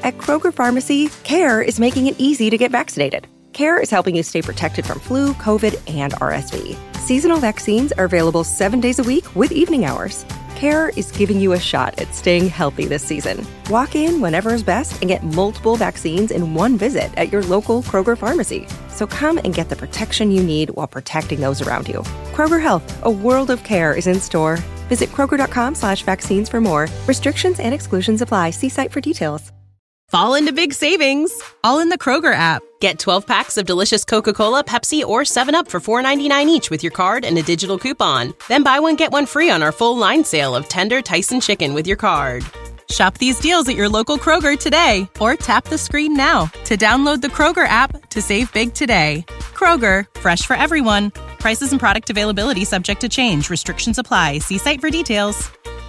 At Kroger Pharmacy, CARE is making it easy to get vaccinated. CARE is helping you stay protected from flu, COVID, and RSV. Seasonal vaccines are available 7 days a week with evening hours. CARE is giving you a shot at staying healthy this season. Walk in whenever is best and get multiple vaccines in one visit at your local Kroger Pharmacy. So come and get the protection you need while protecting those around you. Kroger Health, a world of care is in store. Visit Kroger.com/vaccines for more. Restrictions and exclusions apply. See site for details. Fall into big savings, all in the Kroger app. Get 12 packs of delicious Coca-Cola, Pepsi, or 7-Up for $4.99 each with your card and a digital coupon. Then buy one, get one free on our full line sale of tender Tyson chicken with your card. Shop these deals at your local Kroger today, or tap the screen now to download the Kroger app to save big today. Kroger, fresh for everyone. Prices and product availability subject to change. Restrictions apply. See site for details.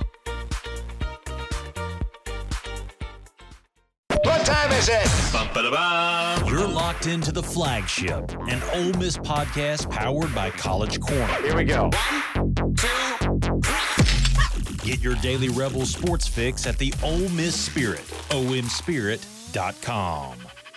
What time is it? Bum-ba-da-bum. You're locked into the flagship, an Ole Miss podcast powered by College Corner. Here we go. 1, 2, 3. Get your daily Rebel sports fix at the Ole Miss Spirit, omspirit.com.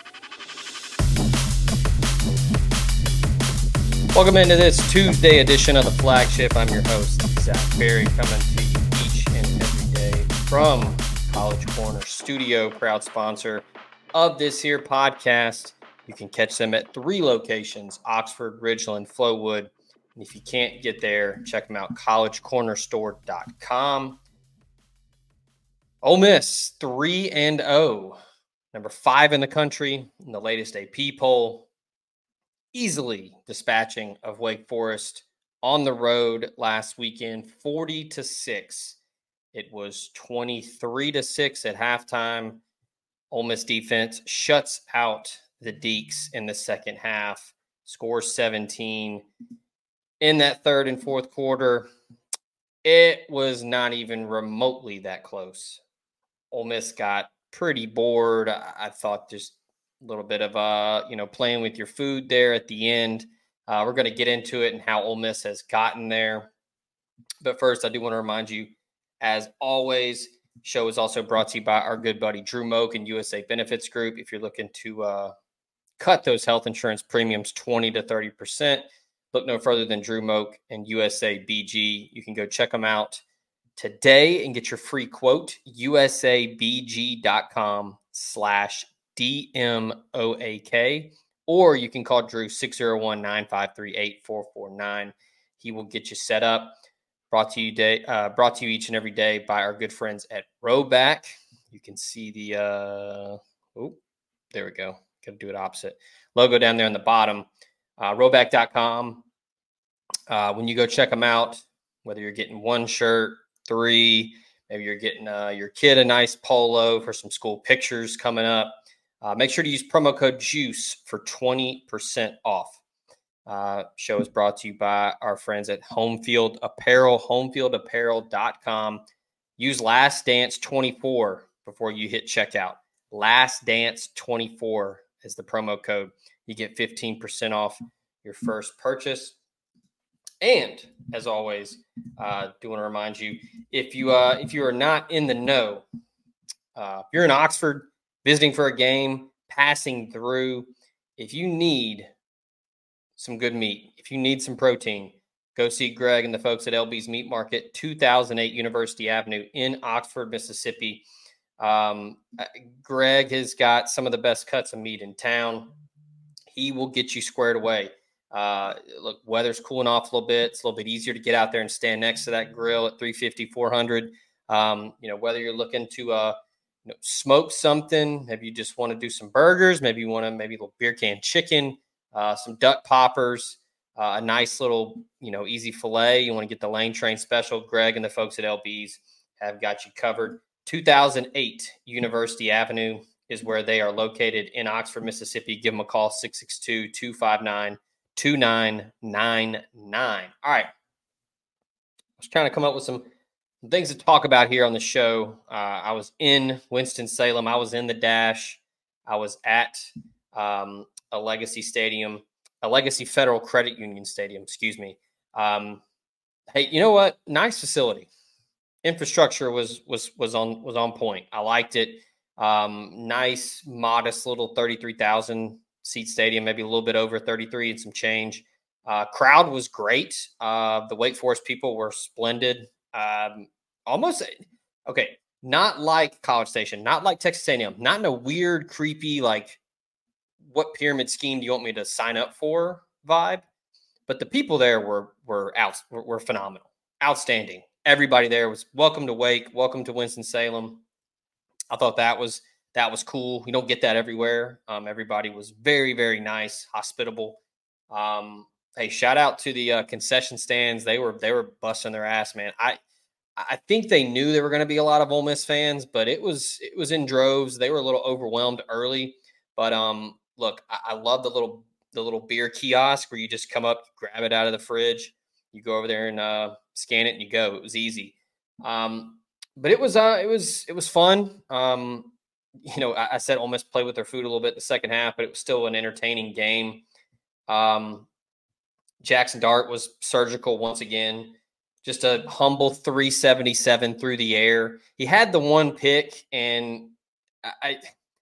Welcome into this Tuesday edition of the flagship. I'm your host, Zach Berry, coming to you each and every day from College Corner Studio, proud sponsor of this here podcast. You can catch them at 3 locations: Oxford, Ridgeland, Flowood. And if you can't get there, check them out, collegecornerstore.com. Ole Miss 3-0, number 5 in the country in the latest AP poll, easily dispatching of Wake Forest on the road last weekend, 40-6. It was 23-6 at halftime. Ole Miss defense shuts out the Deacs in the second half, scores 17. In that third and fourth quarter, it was not even remotely that close. Ole Miss got pretty bored. I thought just a little bit of playing with your food there at the end. We're going to get into it and how Ole Miss has gotten there. But first, I do want to remind you, as always, show is also brought to you by our good buddy Drew Moak and USA Benefits Group. If you're looking to cut those health insurance premiums 20 to 30%, look no further than Drew Moak and USA BG. You can go check them out today and get your free quote, usabg.com/DMOAK, or you can call Drew 601-953-8449. He will get you set up. Brought to you each and every day by our good friends at Rhoback. You can see the there we go. Got to do it opposite. Logo down there on the bottom. Rhoback.com. When you go check them out, whether you're getting 1 shirt, 3, maybe you're getting your kid a nice polo for some school pictures coming up, make sure to use promo code JUICE for 20% off. Show is brought to you by our friends at Homefield Apparel, homefieldapparel.com. Use Last Dance 24 before you hit checkout. Last Dance 24 is the promo code. You get 15% off your first purchase. And as always, do want to remind you, if you are not in the know, if you're in Oxford visiting for a game, passing through, if you need some good meat, if you need some protein, go see Greg and the folks at LB's Meat Market, 2008 University Avenue in Oxford, Mississippi. Greg has got some of the best cuts of meat in town. He will get you squared away. Look, weather's cooling off a little bit. It's a little bit easier to get out there and stand next to that grill at 350, 400. Whether you're looking to smoke something, maybe you just want to do some burgers, maybe you want to maybe a little beer can chicken, some duck poppers, a nice little, easy filet. You want to get the Lane Train special. Greg and the folks at LB's have got you covered. 2008 University Avenue is where they are located in Oxford, Mississippi. Give them a call, 662-259-2999. All right. I was trying to come up with some things to talk about here on the show. I was in Winston-Salem. I was in the Dash. I was at a Legacy Federal Credit Union Stadium, excuse me. Hey, you know what? Nice facility. Infrastructure was on point. I liked it. Nice, modest little 33,000 seat stadium, maybe a little bit over 33 and some change. Crowd was great. The Wake Forest people were splendid. Almost okay. Not like College Station, not like Texas A&M, not in a weird, creepy, like what pyramid scheme do you want me to sign up for vibe. But the people there were phenomenal, outstanding. Everybody there was welcome to Wake, welcome to Winston-Salem. I thought that was cool. You don't get that everywhere. Everybody was very, very nice, hospitable. Hey, shout out to the concession stands. They were busting their ass, man. I think they knew there were going to be a lot of Ole Miss fans, but it was in droves. They were a little overwhelmed early, but look, I love the little beer kiosk where you just come up, grab it out of the fridge, you go over there and scan it, and you go. It was easy, but it was fun. I said Ole Miss played with their food a little bit in the second half, but it was still an entertaining game. Jackson Dart was surgical once again. Just a humble 377 through the air. He had the one pick, and I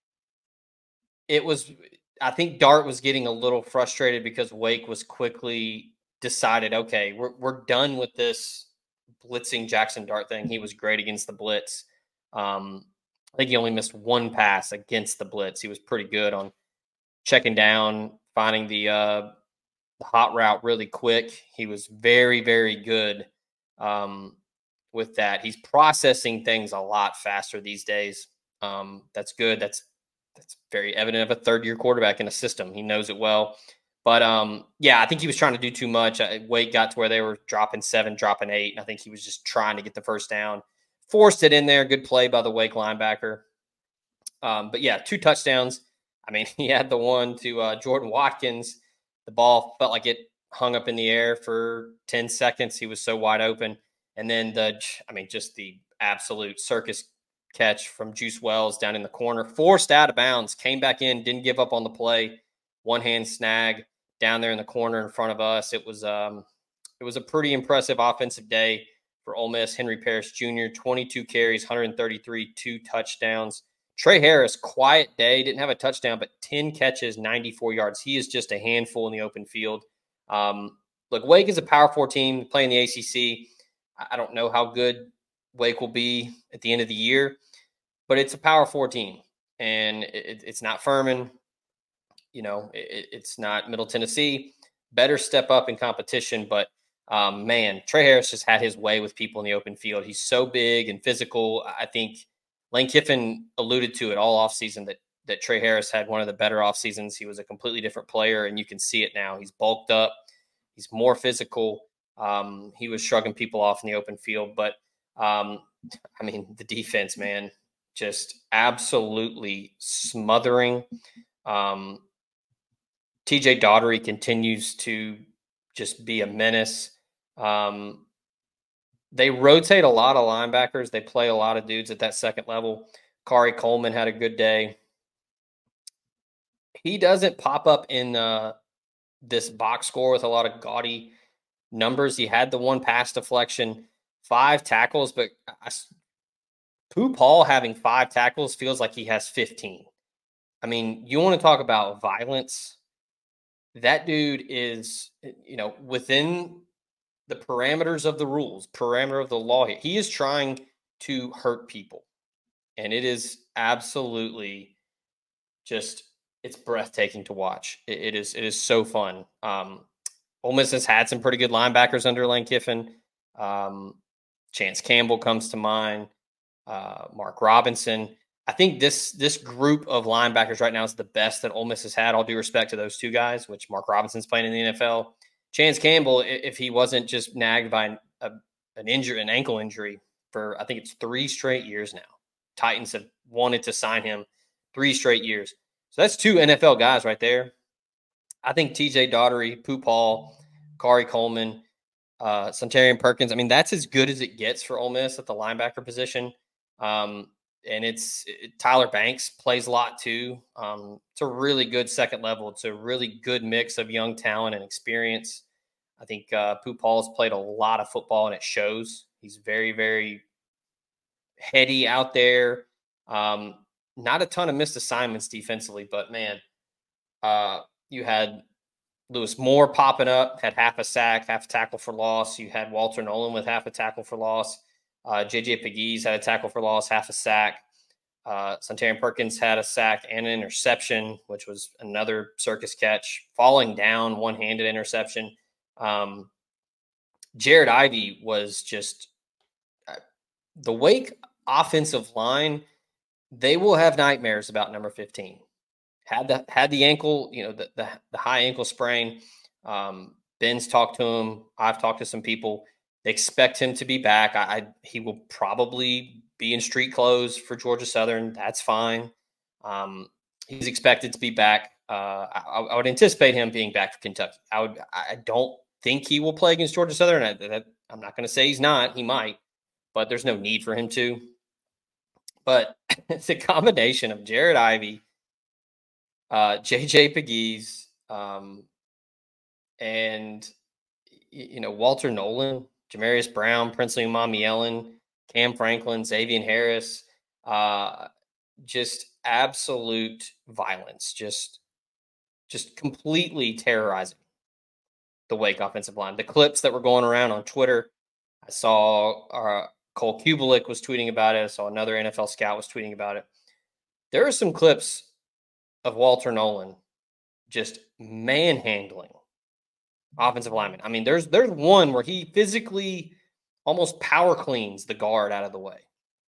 think Dart was getting a little frustrated because Wake was quickly decided, okay, we're done with this blitzing Jackson Dart thing. He was great against the blitz. I think he only missed one pass against the blitz. He was pretty good on checking down, finding the hot route really quick. He was very, very good with that. He's processing things a lot faster these days. That's good. That's very evident of a third-year quarterback in a system. He knows it well. But, I think he was trying to do too much. Wake got to where they were dropping 7, dropping 8, and I think he was just trying to get the first down. Forced it in there. Good play by the Wake linebacker. But, 2 touchdowns. I mean, he had the one to Jordan Watkins. The ball felt like it hung up in the air for 10 seconds. He was so wide open. And then just the absolute circus catch from Juice Wells down in the corner, forced out of bounds, came back in, didn't give up on the play. One hand snag down there in the corner in front of us. It was a pretty impressive offensive day for Ole Miss. Henry Parrish Jr., 22 carries, 133, 2 touchdowns. Trey Harris, quiet day, didn't have a touchdown, but 10 catches, 94 yards. He is just a handful in the open field. Look, Wake is a Power 4 team playing the ACC. I don't know how good Wake will be at the end of the year, but it's a Power 4 team, and it's not Furman. It's not Middle Tennessee. Better step up in competition, but Trey Harris just had his way with people in the open field. He's so big and physical. I think Lane Kiffin alluded to it all offseason that Trey Harris had one of the better off seasons. He was a completely different player, and you can see it now. He's bulked up. He's more physical. He was shrugging people off in the open field. But, the defense, man, just absolutely smothering. TJ Daughtery continues to just be a menace. They rotate a lot of linebackers. They play a lot of dudes at that second level. Kari Coleman had a good day. He doesn't pop up in this box score with a lot of gaudy numbers. He had the one pass deflection, 5 tackles, but Pooh Paul having 5 tackles feels like he has 15. I mean, you want to talk about violence? That dude is, within the parameters of the rules, parameter of the law. He is trying to hurt people. And it is absolutely just, it's breathtaking to watch. It is so fun. Ole Miss has had some pretty good linebackers under Lane Kiffin. Chance Campbell comes to mind. Mark Robinson. I think this group of linebackers right now is the best that Ole Miss has had. All due respect to those 2 guys, which Mark Robinson's playing in the NFL. Chance Campbell, if he wasn't just nagged by an ankle injury for, I think it's 3 straight years now. Titans have wanted to sign him 3 straight years. So that's 2 NFL guys right there. I think TJ Daughtery, Pooh Paul, Kari Coleman, Suntarine Perkins. I mean, that's as good as it gets for Ole Miss at the linebacker position. And Tyler Banks plays a lot too. It's a really good second level. It's a really good mix of young talent and experience. I think Pooh Paul's played a lot of football, and it shows. He's very, very heady out there. not a ton of missed assignments defensively, but man, you had Lewis Moore popping up, had half a sack, half a tackle for loss. You had Walter Nolan with half a tackle for loss. JJ Pegues had a tackle for loss, half a sack. Sontaran Perkins had a sack and an interception, which was another circus catch, falling down, one-handed interception. Jared Ivey was just the Wake offensive line. They will have nightmares about number 15. Had the ankle, the high ankle sprain. Ben's talked to him. I've talked to some people. They expect him to be back. He will probably be in street clothes for Georgia Southern. That's fine. He's expected to be back. I would anticipate him being back for Kentucky. I don't think he will play against Georgia Southern. I'm not going to say he's not. He might, but there's no need for him to. But it's a combination of Jared Ivey, JJ Pegues, and Walter Nolan, Jamarius Brown, Princely Umamielen, Cam Franklin, Xavier Harris, just absolute violence, just completely terrorizing the Wake offensive line. The clips that were going around on Twitter, I saw Cole Kubelik was tweeting about it. I saw another NFL scout was tweeting about it. There are some clips of Walter Nolan just manhandling offensive linemen. I mean, there's one where he physically almost power cleans the guard out of the way.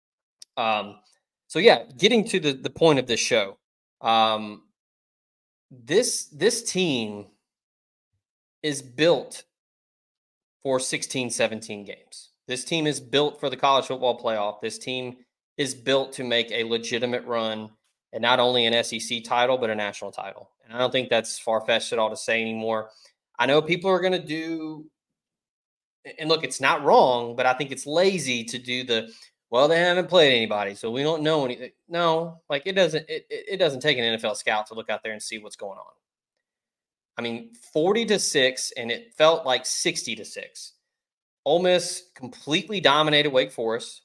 So yeah, getting to the point of this show, this team is built for 16, 17 games. This team is built for the college football playoff. This team is built to make a legitimate run, and not only an SEC title, but a national title. And I don't think that's far-fetched at all to say anymore. I know people are going to do, and look, it's not wrong, but I think it's lazy to do they haven't played anybody, so we don't know anything. No, like it doesn't take an NFL scout to look out there and see what's going on. I mean, 40-6, and it felt like 60-6. Ole Miss completely dominated Wake Forest,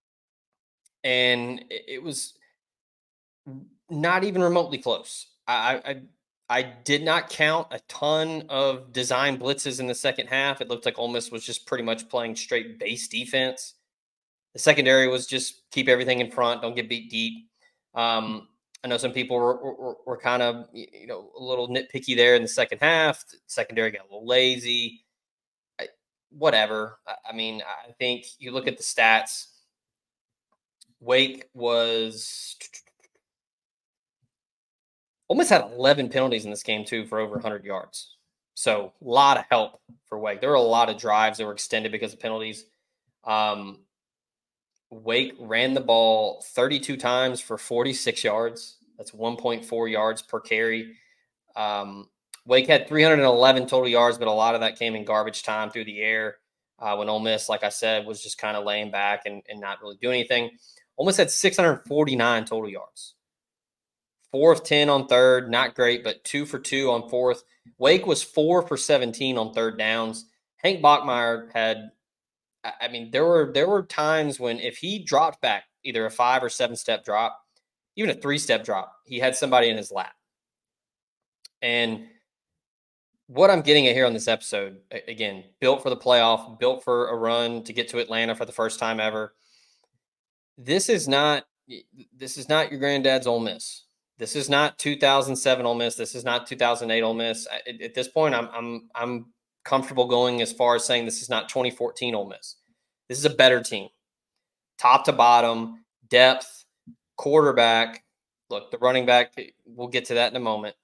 and it was not even remotely close. I did not count a ton of design blitzes in the second half. It looked like Ole Miss was just pretty much playing straight base defense. The secondary was just keep everything in front, don't get beat deep. I know some people were kind of a little nitpicky there in the second half. The secondary got a little lazy. Whatever. I mean, I think you look at the stats. Wake was almost had 11 penalties in this game too for over 100 yards. So a lot of help for Wake. There were a lot of drives that were extended because of penalties. Wake ran the ball 32 times for 46 yards. That's 1.4 yards per carry. Wake had 311 total yards, but a lot of that came in garbage time through the air when Ole Miss, like I said, was just kind of laying back and not really doing anything. Ole Miss had 649 total yards. 4 of 10 on third, not great, but 2 for 2 on fourth. Wake was 4 for 17 on third downs. Hank Bachmeier had, I mean, there were times when if he dropped back, either a 5 or 7 step drop, even a 3-step drop, he had somebody in his lap. And what I'm getting at here on this episode, again, built for the playoff, built for a run to get to Atlanta for the first time ever. This is not your granddad's Ole Miss. This is not 2007 Ole Miss. This is not 2008 Ole Miss. At this point, I'm comfortable going as far as saying this is not 2014 Ole Miss. This is a better team, top to bottom, depth, quarterback. Look, the running back. We'll get to that in a moment.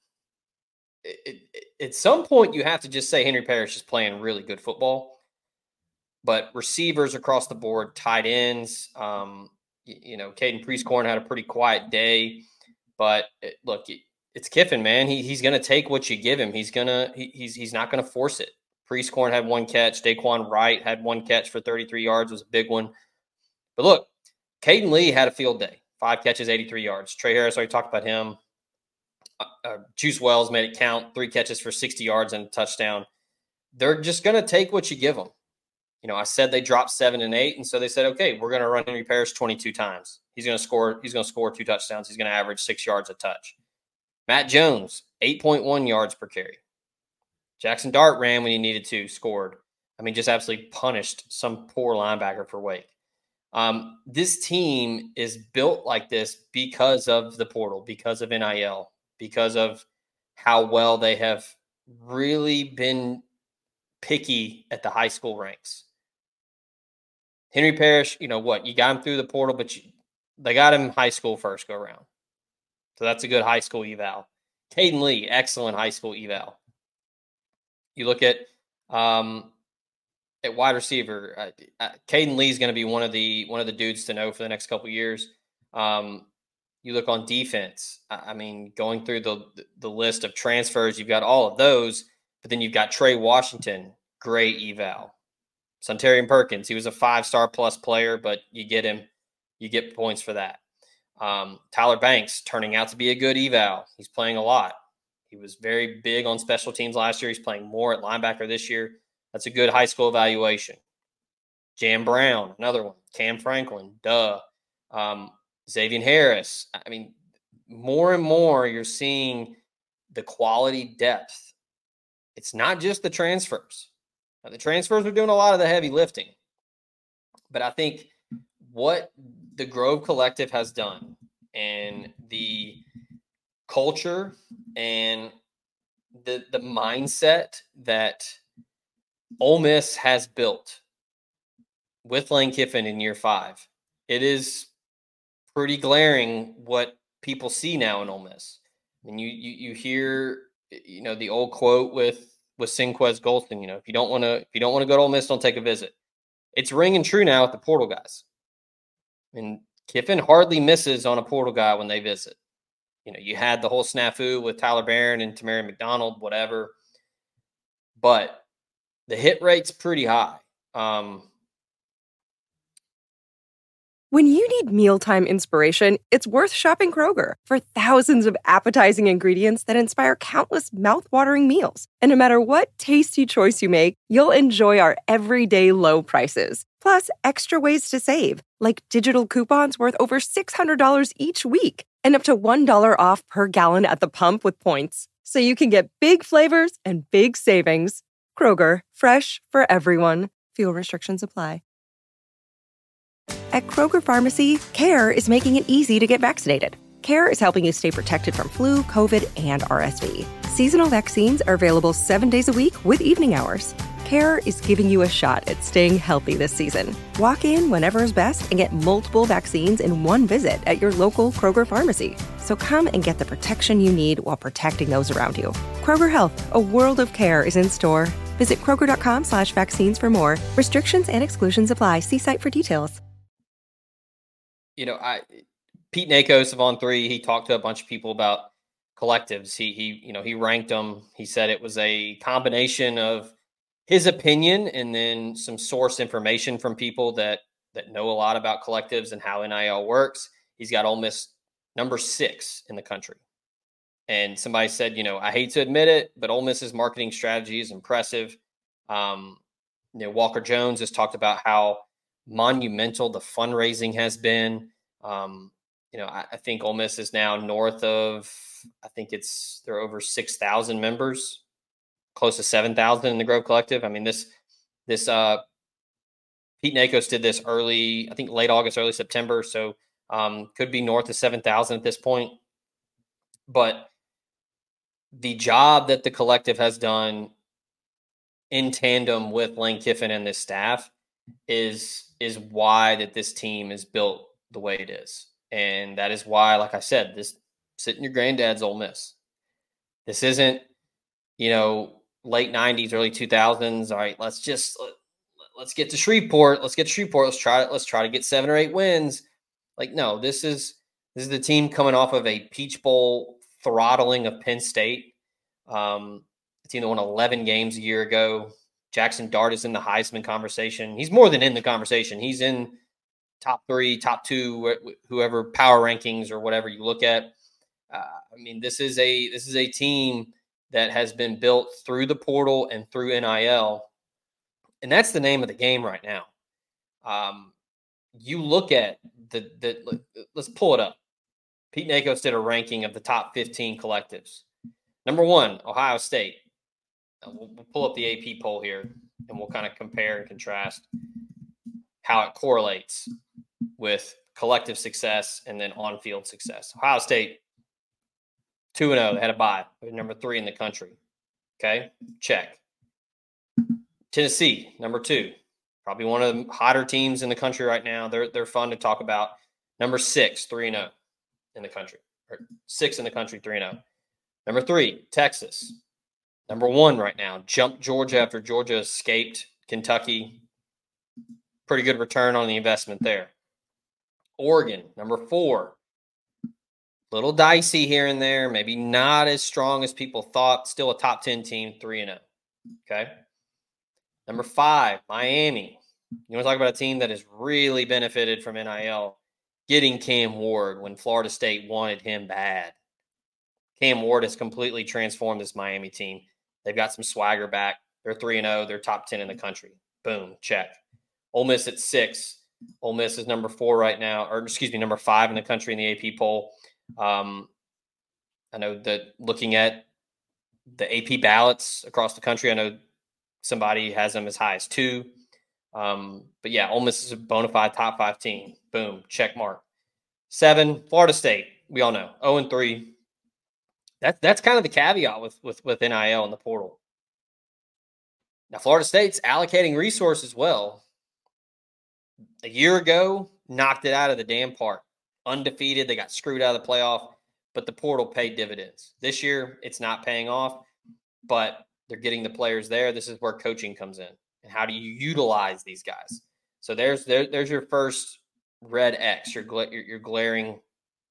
At some point, you have to just say Henry Parrish is playing really good football. But receivers across the board, tight ends, Caden Priestcorn had a pretty quiet day. But look, it's Kiffin, man. He's going to take what you give him. He's not going to force it. Priestcorn had 1 catch. Daquan Wright had 1 catch for 33 yards. It was a big one. But look, Caden Lee had a field day. 5 catches, 83 yards. Trey Harris, already talked about him. Juice Wells made it count. 3 catches for 60 yards and a touchdown. They're just going to take what you give them. I said they dropped 7 and 8, and so they said, okay, we're going to run Henry Parrish 22 times. He's going to score 2 touchdowns. He's going to average 6 yards a touch. Matt Jones, 8.1 yards per carry. Jackson Dart ran when he needed to, scored. Just absolutely punished some poor linebacker for Wake. This team is built like this because of the portal, because of NIL, because of how well they have really been picky at the high school ranks. Henry Parrish, you got him through the portal, but they got him high school first go around. So that's a good high school eval. Caden Lee, excellent high school eval. You look at wide receiver, Caden Lee is going to be one of the dudes to know for the next couple of years. You look on defense. Going through the list of transfers, you've got all of those, but then you've got Trey Washington, great eval. Sunterian Perkins, he was a 5-star plus player, but you get points for that. Tyler Banks turning out to be a good eval. He's playing a lot. He was very big on special teams last year. He's playing more at linebacker this year. That's a good high school evaluation. Jam Brown, another one. Cam Franklin, Xavier Harris. More and more you're seeing the quality depth. It's not just the transfers. Now, the transfers are doing a lot of the heavy lifting. But I think what the Grove Collective has done and the culture and the mindset that Ole Miss has built with Lane Kiffin in year 5, it is pretty glaring what people see now in Ole Miss. You hear, the old quote with Sinquez Golston, if you don't want to go to Ole Miss, don't take a visit. It's ringing true now with the portal guys. Kiffin hardly misses on a portal guy when they visit. You had the whole snafu with Tyler Barron and Tamari McDonald, whatever. But the hit rate's pretty high. When you need mealtime inspiration, it's worth shopping Kroger for thousands of appetizing ingredients that inspire countless mouth-watering meals. And no matter what tasty choice you make, you'll enjoy our everyday low prices. Plus, extra ways to save, like digital coupons worth over $600 each week and up to $1 off per gallon at the pump with points. So you can get big flavors and big savings. Kroger, fresh for everyone. Fuel restrictions apply. At Kroger Pharmacy, CARE is making it easy to get vaccinated. CARE is helping you stay protected from flu, COVID, and RSV. Seasonal vaccines are available 7 days a week with evening hours. CARE is giving you a shot at staying healthy this season. Walk in whenever is best and get multiple vaccines in one visit at your local Kroger pharmacy. So come and get the protection you need while protecting those around you. Kroger Health, a world of care is in store. Visit Kroger.com/vaccines for more. Restrictions and exclusions apply. See site for details. Pete Nakos of On3, he talked to a bunch of people about collectives. He ranked them. He said it was a combination of his opinion and then some source information from people that know a lot about collectives and how NIL works. He's got Ole Miss number 6 in the country. And somebody said, I hate to admit it, but Ole Miss's marketing strategy is impressive. Walker Jones has talked about how monumental the fundraising has been. I think Ole Miss is now north of, they're over 6,000 members, close to 7,000 in the Grove Collective. This Pete Nakos did this early, I think late August, early September. So could be north of 7,000 at this point. But the job that the collective has done in tandem with Lane Kiffin and this staff is why that this team is built the way it is. And that is why, like I said, this sitting your granddad's Ole Miss. This isn't, late 90s, early 2000s. All right, let's get to Shreveport. Let's try to get 7 or 8 wins. No, this is the team coming off of a Peach Bowl throttling of Penn State. The team that won 11 games a year ago. Jackson Dart is in the Heisman conversation. He's more than in the conversation. He's in top 3, top 2, whoever power rankings or whatever you look at. This is a team that has been built through the portal and through NIL. And that's the name of the game right now. You look at let's pull it up. Pete Nakos did a ranking of the top 15 collectives. Number 1, Ohio State. We'll pull up the AP poll here, and we'll kind of compare and contrast how it correlates with collective success and then on-field success. Ohio State, 2-0. They had a bye. They're number 3 in the country. Okay, check. Tennessee, number 2. Probably one of the hotter teams in the country right now. They're fun to talk about. Number 6, 3-0 in the country. Or 6 in the country, 3-0. Number 3, Texas. Number 1 right now. Jumped Georgia after Georgia escaped Kentucky. Pretty good return on the investment there. Oregon, number 4. Little dicey here and there. Maybe not as strong as people thought. Still a top 10 team, 3-0. Okay. Number 5, Miami. You want to talk about a team that has really benefited from NIL getting Cam Ward when Florida State wanted him bad. Cam Ward has completely transformed this Miami team. They've got some swagger back. They're 3-0. They're top 10 in the country. Boom, check. Ole Miss at 6. Ole Miss is number 4 right now, or excuse me, number 5 in the country in the AP poll. I know that looking at the AP ballots across the country, I know somebody has them as high as 2. But yeah, Ole Miss is a bona fide top 5 team. Boom, check mark. 7, Florida State. We all know 0-3. That's kind of the caveat with NIL and the portal. Now, Florida State's allocating resources well. A year ago, knocked it out of the damn park. Undefeated, they got screwed out of the playoff, but the portal paid dividends. This year, it's not paying off, but they're getting the players there. This is where coaching comes in. And how do you utilize these guys? So there's your first red X. You're glaring,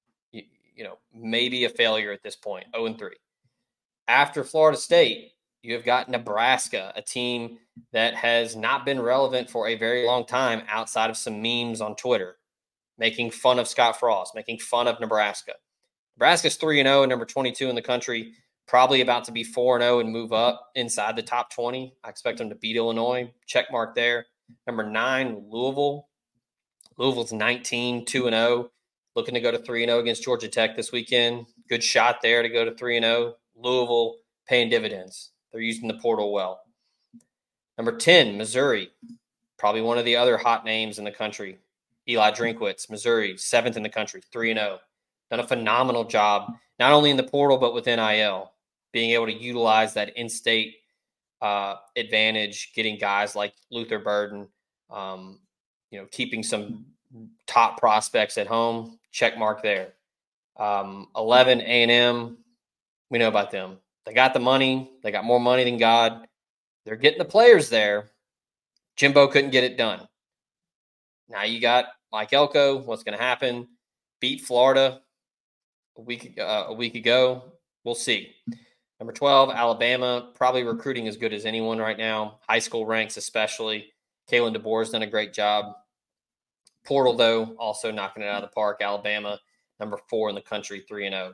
maybe a failure at this point, 0-3. After Florida State, you have got Nebraska, a team that has not been relevant for a very long time outside of some memes on Twitter, making fun of Scott Frost, making fun of Nebraska. Nebraska's 3-0 and number 22 in the country, probably about to be 4-0 and move up inside the top 20. I expect them to beat Illinois. Check mark there. Number 9, Louisville. Louisville's 19, 2-0. Looking to go to 3-0 against Georgia Tech this weekend. Good shot there to go to 3-0. Louisville paying dividends. They're using the portal well. Number 10, Missouri. Probably one of the other hot names in the country. Eli Drinkwitz, Missouri, 7th in the country, 3-0. Done a phenomenal job, not only in the portal, but with NIL. Being able to utilize that in-state advantage, getting guys like Luther Burden, keeping some top prospects at home. Check mark there. 11, A&M. We know about them. They got the money. They got more money than God. They're getting the players there. Jimbo couldn't get it done. Now you got Mike Elko. What's going to happen? Beat Florida a week ago. We'll see. Number 12, Alabama. Probably recruiting as good as anyone right now. High school ranks especially. Kalen DeBoer's done a great job. Portal, though, also knocking it out of the park. Alabama, number 4 in the country, 3-0.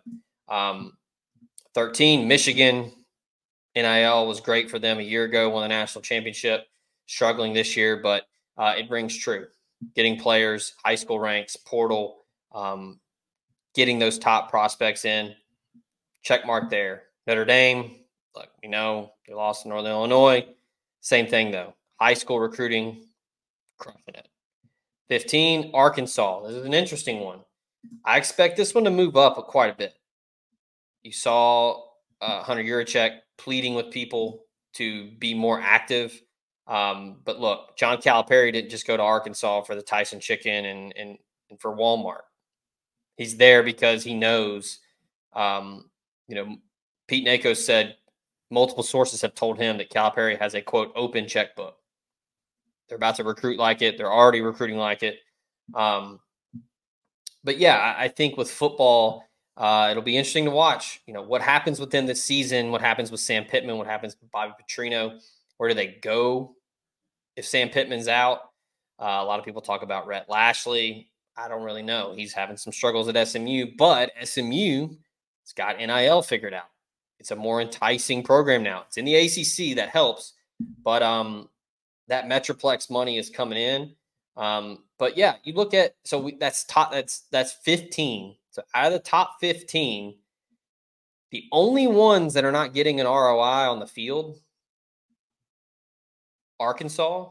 13, Michigan. NIL was great for them a year ago, won the national championship. Struggling this year, but it rings true. Getting players, high school ranks, portal, getting those top prospects in. Check mark there. Notre Dame, look, they lost to Northern Illinois. Same thing, though. High school recruiting, crushing it. 15, Arkansas. This is an interesting one. I expect this one to move up quite a bit. You saw Hunter Yurachek pleading with people to be more active. But look, John Calipari didn't just go to Arkansas for the Tyson chicken and for Walmart. He's there because he knows, Pete Nakos said multiple sources have told him that Calipari has a, quote, open checkbook. They're about to recruit like it. They're already recruiting like it. But yeah, I think with football, it'll be interesting to watch, what happens within the season, what happens with Sam Pittman, what happens with Bobby Petrino. Where do they go if Sam Pittman's out? A lot of people talk about Rhett Lashley. I don't really know. He's having some struggles at SMU, but SMU has got NIL figured out. It's a more enticing program now. It's in the ACC. That helps. But that Metroplex money is coming in. But yeah, you look at, that's 15. So out of the top 15, the only ones that are not getting an ROI on the field, Arkansas,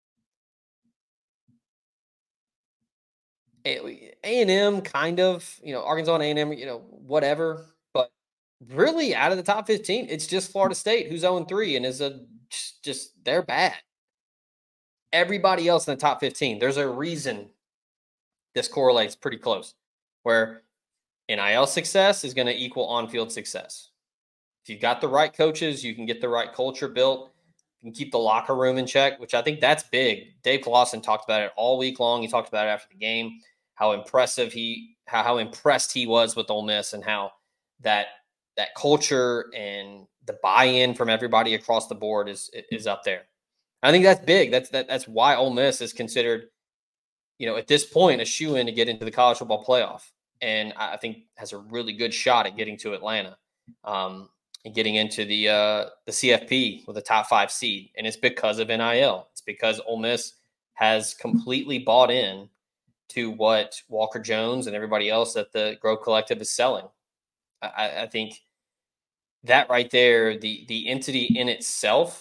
A&M, kind of, Arkansas and A&M, whatever. But really, out of the top 15, it's just Florida State, who's 0-3 and is just they're bad. Everybody else in the top 15, there's a reason this correlates pretty close, where NIL success is going to equal on-field success. If you've got the right coaches, you can get the right culture built. You can keep the locker room in check, which I think that's big. Dave Clawson talked about it all week long. He talked about it after the game, how impressed he was with Ole Miss, and how that culture and the buy-in from everybody across the board is up there. I think that's big. That's why Ole Miss is considered, at this point, a shoe-in to get into the college football playoff, and I think has a really good shot at getting to Atlanta and getting into the CFP with a top 5 seed. And it's because of NIL. It's because Ole Miss has completely bought in to what Walker Jones and everybody else that the Grove Collective is selling. I think that right there, the entity in itself,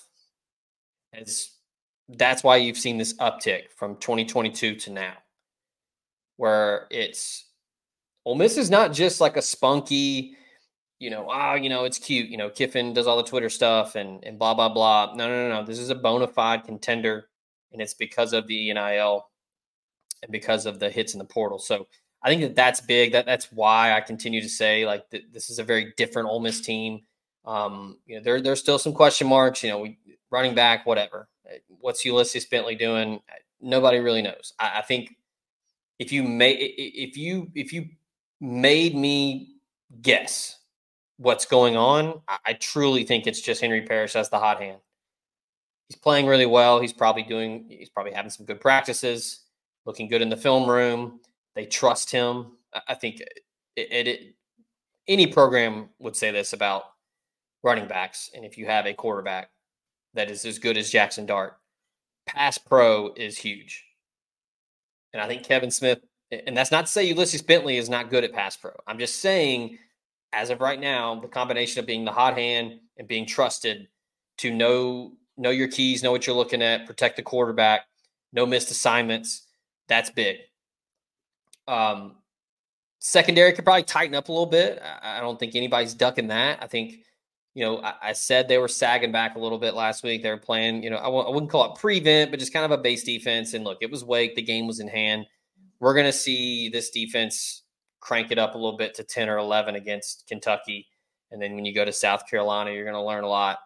that's why you've seen this uptick from 2022 to now, where it's Ole Miss is not just like a spunky, it's cute. Kiffin does all the Twitter stuff and blah, blah, blah. No. This is a bona fide contender, and it's because of the NIL and because of the hits in the portal. So I think that's big. That's why I continue to say, like, this is a very different Ole Miss team. There's still some question marks, running back, whatever. What's Ulysses Bentley doing? Nobody really knows. I think if you made me guess what's going on, I truly think it's just Henry Parrish as the hot hand. He's playing really well. He's probably having some good practices, looking good in the film room. They trust him. I think any program would say this about running backs. And if you have a quarterback that is as good as Jackson Dart, pass pro is huge. And I think Kevin Smith, and that's not to say Ulysses Bentley is not good at pass pro. I'm just saying, as of right now, the combination of being the hot hand and being trusted to know your keys, know what you're looking at, protect the quarterback, no missed assignments, that's big. Secondary could probably tighten up a little bit. I don't think anybody's ducking that. I think, I said they were sagging back a little bit last week. They were playing, I wouldn't call it prevent, but just kind of a base defense. And look, it was Wake. The game was in hand. We're going to see this defense crank it up a little bit to 10 or 11 against Kentucky. And then when you go to South Carolina, you're going to learn a lot.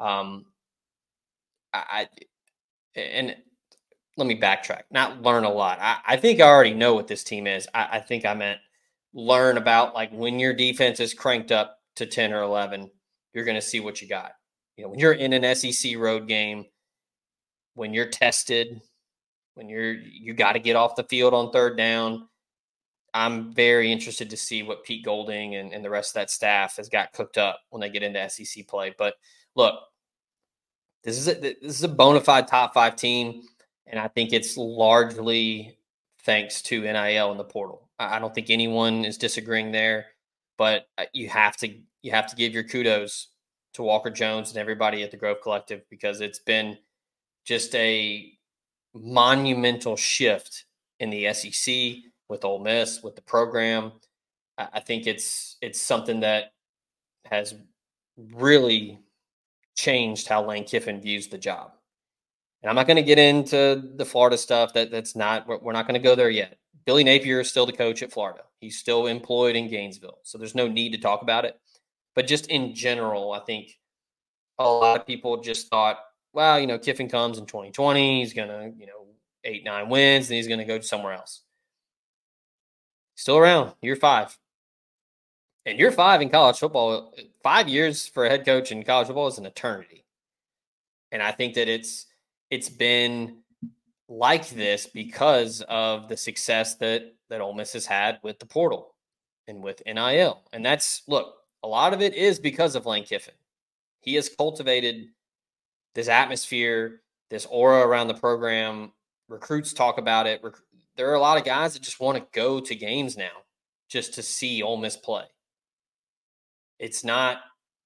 And let me backtrack, not learn a lot. I think I already know what this team is. I think I meant learn about, like, when your defense is cranked up to 10 or 11, you're going to see what you got. When you're in an SEC road game, when you're tested, when you got to get off the field on third down, I'm very interested to see what Pete Golding and the rest of that staff has got cooked up when they get into SEC play. But look, this is a bona fide top 5 team, and I think it's largely thanks to NIL and the portal. I don't think anyone is disagreeing there, but you have to give your kudos to Walker Jones and everybody at the Grove Collective, because it's been just a monumental shift in the SEC with Ole Miss, with the program. I think it's something that has really changed how Lane Kiffin views the job. And I'm not going to get into the Florida stuff. We're not going to go there yet. Billy Napier is still the coach at Florida. He's still employed in Gainesville. So there's no need to talk about it. But just in general, I think a lot of people just thought, well, Kiffin comes in 2020. He's going to, 8-9 wins, and he's going to go somewhere else. Still around, year 5. And year 5 in college football, 5 years for a head coach in college football is an eternity. And I think that it's been like this because of the success that Ole Miss has had with the portal and with NIL. And a lot of it is because of Lane Kiffin. He has cultivated this atmosphere this aura around the program. Recruits talk about it. There are a lot of guys that just want to go to games now just to see Ole Miss play. It's not,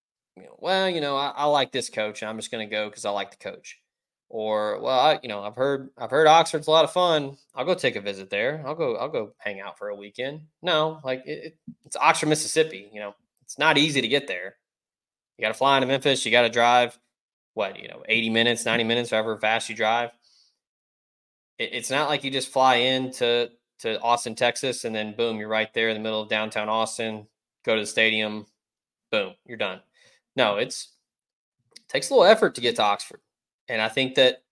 I like this coach. I'm just going to go because I like the coach. Or, I've heard Oxford's a lot of fun. I'll go take a visit there. I'll go hang out for a weekend. No, like it's Oxford, Mississippi. It's not easy to get there. You got to fly into Memphis. You got to drive 80 minutes, 90 minutes, however fast you drive. It's not like you just fly into Austin, Texas, and then boom, you're right there in the middle of downtown Austin. Go to the stadium, boom, you're done. No, it takes a little effort to get to Oxford. And I think that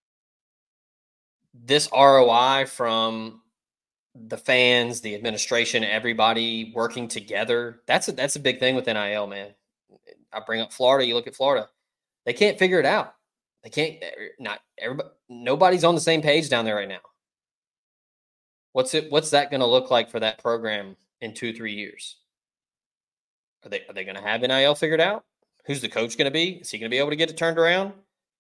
this ROI from the fans, the administration, everybody working together, that's a big thing with NIL, man. I bring up Florida. You look at Florida. They can't figure it out. They can't. Not everybody. Nobody's on the same page down there right now. What's that going to look like for that program in 2-3 years? Are they going to have NIL figured out? Who's the coach going to be? Is he going to be able to get it turned around?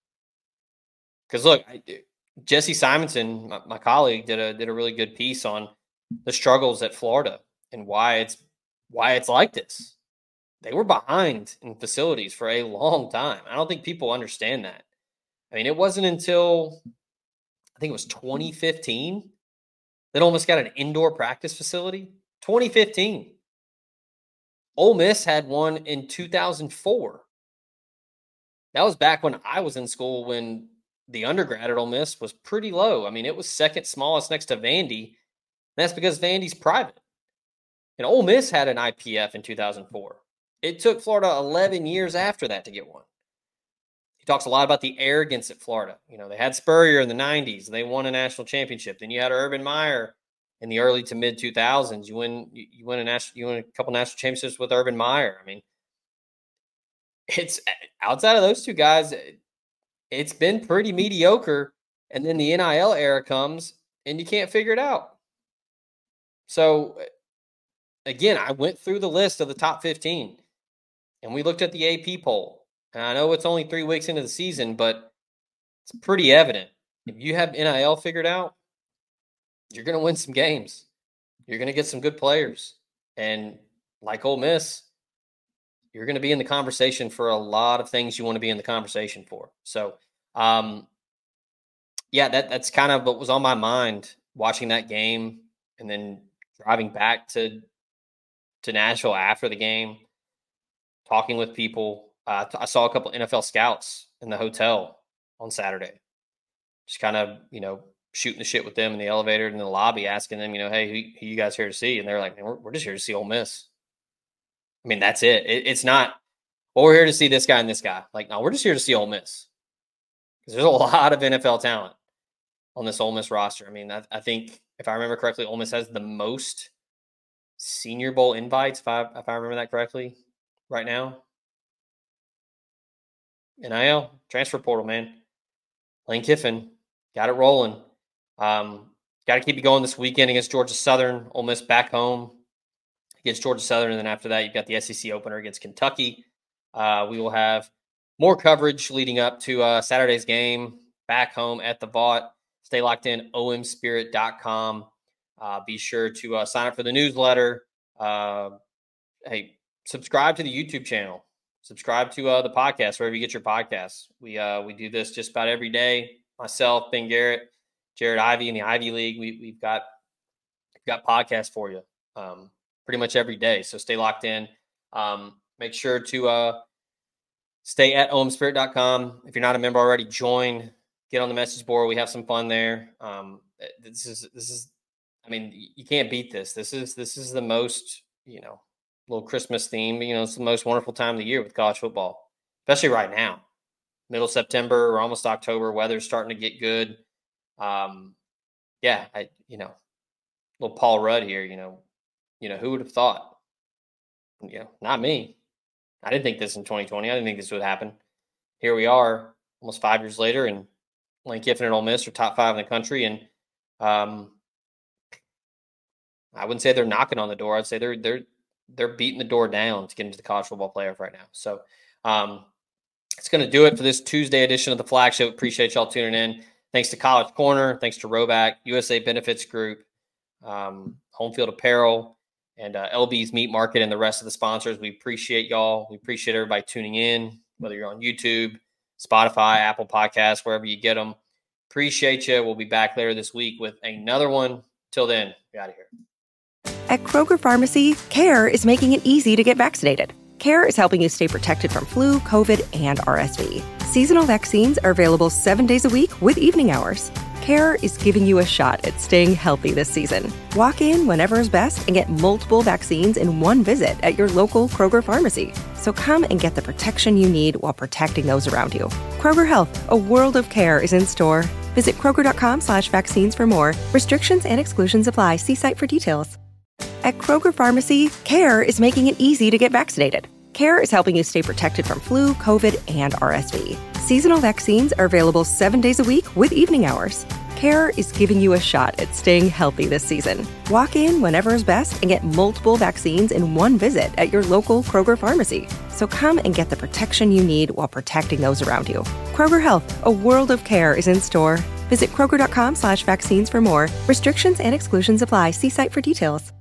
Because look, Jesse Simonson, my colleague, did a really good piece on the struggles at Florida and why it's like this. They were behind in facilities for a long time. I don't think people understand that. I mean, it wasn't until I think it was 2015 that Ole Miss got an indoor practice facility. 2015. Ole Miss had one in 2004. That was back when I was in school, when the undergrad at Ole Miss was pretty low. I mean, it was second smallest next to Vandy. That's because Vandy's private. And Ole Miss had an IPF in 2004. It took Florida 11 years after that to get one. He talks a lot about the arrogance at Florida. They had Spurrier in the 90s. They won a national championship. Then you had Urban Meyer in the early to mid 2000s. You win a couple national championships with Urban Meyer. I mean, it's outside of those two guys, it's been pretty mediocre. And then the NIL era comes and you can't figure it out. So again, I went through the list of the top 15 and we looked at the AP poll. And I know it's only 3 weeks into the season, but it's pretty evident. If you have NIL figured out, you're going to win some games. You're going to get some good players. And like Ole Miss, you're going to be in the conversation for a lot of things you want to be in the conversation for. So, that's kind of what was on my mind watching that game and then driving back to Nashville after the game, talking with people. I saw a couple NFL scouts in the hotel on Saturday, just kind of, shooting the shit with them in the elevator and in the lobby, asking them, hey, who you guys here to see? And they're like, man, we're just here to see Ole Miss. I mean, that's it. It's not, well, we're here to see this guy and this guy. Like, no, we're just here to see Ole Miss. Because there's a lot of NFL talent on this Ole Miss roster. I mean, I think, if I remember correctly, Ole Miss has the most Senior Bowl invites, if I remember that correctly, right now. NIL, transfer portal, man. Lane Kiffin got it rolling. Got to keep it going this weekend against Georgia Southern. Ole Miss back home against Georgia Southern, and then after that, you've got the SEC opener against Kentucky. We will have more coverage leading up to Saturday's game back home at the Vaught. Stay locked in, omspirit.com. Be sure to sign up for the newsletter. Hey, subscribe to the YouTube channel. Subscribe to the podcast, wherever you get your podcasts. We do this just about every day. Myself, Ben Garrett, Jared Ivey in the Ivy League. We've got podcasts for you pretty much every day. So stay locked in. Make sure to stay at omspirit.com. If you're not a member already, join. Get on the message board. We have some fun there. This is. I mean, you can't beat this. This is the most, little Christmas theme. It's the most wonderful time of the year with college football, especially right now. Middle September, we're almost October. Weather's starting to get good. Little Paul Rudd here. Who would have thought? Not me. I didn't think this in 2020. I didn't think this would happen. Here we are, almost 5 years later, and Lane Kiffin and Ole Miss are top 5 in the country, and I wouldn't say they're knocking on the door. I'd say they're beating the door down to get into the college football playoff right now. So, It's going to do it for this Tuesday edition of the Flagship. Appreciate y'all tuning in. Thanks to College Corner. Thanks to Roback, USA Benefits Group, Home Field Apparel, and LB's Meat Market, and the rest of the sponsors. We appreciate y'all. We appreciate everybody tuning in, whether you're on YouTube, Spotify, Apple Podcasts, wherever you get them. Appreciate you. We'll be back later this week with another one. Till then, we're out of here. At Kroger Pharmacy, CARE is making it easy to get vaccinated. CARE is helping you stay protected from flu, COVID, and RSV. Seasonal vaccines are available 7 days a week with evening hours. CARE is giving you a shot at staying healthy this season. Walk in whenever is best and get multiple vaccines in one visit at your local Kroger Pharmacy. So come and get the protection you need while protecting those around you. Kroger Health, a world of care is in store. Visit Kroger.com/vaccines for more. Restrictions and exclusions apply. See site for details. At Kroger Pharmacy, CARE is making it easy to get vaccinated. CARE is helping you stay protected from flu, COVID, and RSV. Seasonal vaccines are available 7 days a week with evening hours. CARE is giving you a shot at staying healthy this season. Walk in whenever is best and get multiple vaccines in one visit at your local Kroger Pharmacy. So come and get the protection you need while protecting those around you. Kroger Health, a world of care is in store. Visit Kroger.com/vaccines for more. Restrictions and exclusions apply. See site for details.